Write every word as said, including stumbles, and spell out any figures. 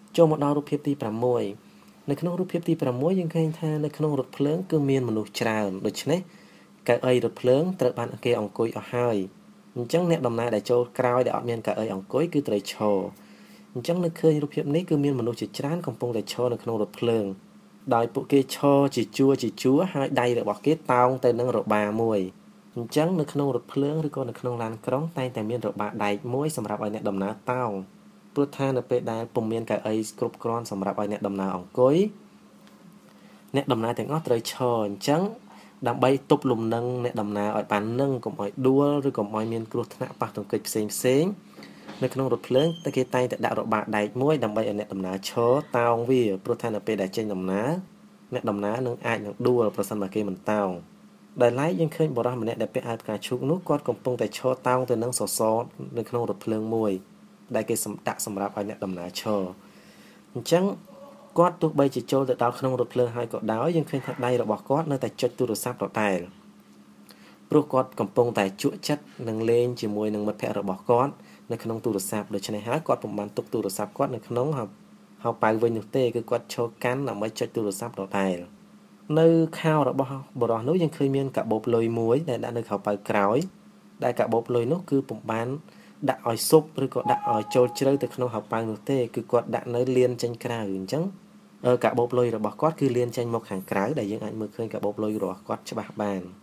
ចូលមកដល់រូបភាពទី6នៅក្នុងរូបភាពទី6យើងឃើញថានៅក្នុងរថភ្លើងគឺមានមនុស្សច្រើនដូច្នេះកៅអីរថភ្លើងត្រូវបានគេអង្គុយអស់ហើយអញ្ចឹងអ្នកដំណើរដែលចូលក្រោយដែលអត់មានកៅអីអង្គុយគឺត្រូវឈរអញ្ចឹងនៅឃើញរូបភាពនេះគឺមានមនុស្សជាច្រើនកំពុងតែឈរនៅក្នុងរថភ្លើងដោយពួកគេឈរជាជួរជាជួរហើយដៃរបស់គេតោងទៅនឹងរបាមួយអញ្ចឹងនៅក្នុងរថភ្លើងឬក៏នៅក្នុងឡានក្រុងតែងតែមានរបាដែកមួយសម្រាប់ឲ្យអ្នកដំណើរតោងព្រោះថានៅពេលដែលពុំមានកៅអីគ្រប់គ្រាន់សម្រាប់ឲ្យអ្នកដំណើរអង្គុយអ្នកដំណើរទាំងអស់ត្រូវឈរអញ្ចឹងដើម្បីទប់លំនឹងអ្នកដំណើរឲ្យបាននឹងកុំឲ្យដួលឬកុំឲ្យមានគ្រោះថ្នាក់ប៉ះទង្គិចផ្សេងផ្សេងនៅក្នុងរថភ្លើងតែគេតែងតែដាក់របាដែកមួយដើម្បីឲ្យអ្នកដំណើរឈរតោងវាព្រោះថានៅពេលដែលចេញដំណើរអ្នកដំណើរនឹងអាចនឹងដួលប្រសិនបើគេមិនតោងដែលឡែកយើងឃើញបុរសម្នាក់ដែលពាក់អាវផ្កាឈូកនោះគាត់កំពុងតែឈរតោងទៅនឹងសសរនៅក្នុងរថភ្លើងមួយដែលគេសម្ដាក់សម្រាប់ឲ្យអ្នកដំណើរឈរអញ្ចឹងគាត់ទោះបីជាចូលទៅដល់ក្នុងរថភ្លើងហើយក៏ដោយយើងឃើញថាដៃរបស់គាត់នៅតែចុចទូរស័ព្ទដដែលព្រោះគាត់កំពុងតែជក់ចិត្តនឹងលេងជាមួយនឹងមិត្តភ័ក្តិរបស់គាត់នៅក្នុងទូរស័ព្ទដូច្នេះហើយគាត់ពុំបានទុកទូរស័ព្ទគាត់នៅក្នុងហៅប៉ៅវិញនោះទេគឺគាត់ឈរកាន់ដើម្បីចុចទូរស័ព្ទដដែលនៅខោរបស់បុរសនោះយើងឃើញមានកាបូបលុយមួយដែលដាក់នៅខោប៉ៅក្រោយដែលកាបូបលុយនោះគឺពុំបានដាក់ឲ្យស៊ុបឬក៏ដាក់ឲ្យចូលជ្រៅទៅក្នុងហៅប៉ៅនោះទេគឺគាត់ដាក់នៅលានចេញក្រៅអញ្ចឹងកាបូបលុយរបស់គាត់គឺលានចេញមកខាងក្រៅដែលយើងអាចមើលឃើញកាបូបលុយរបស់គាត់ច្បាស់បាន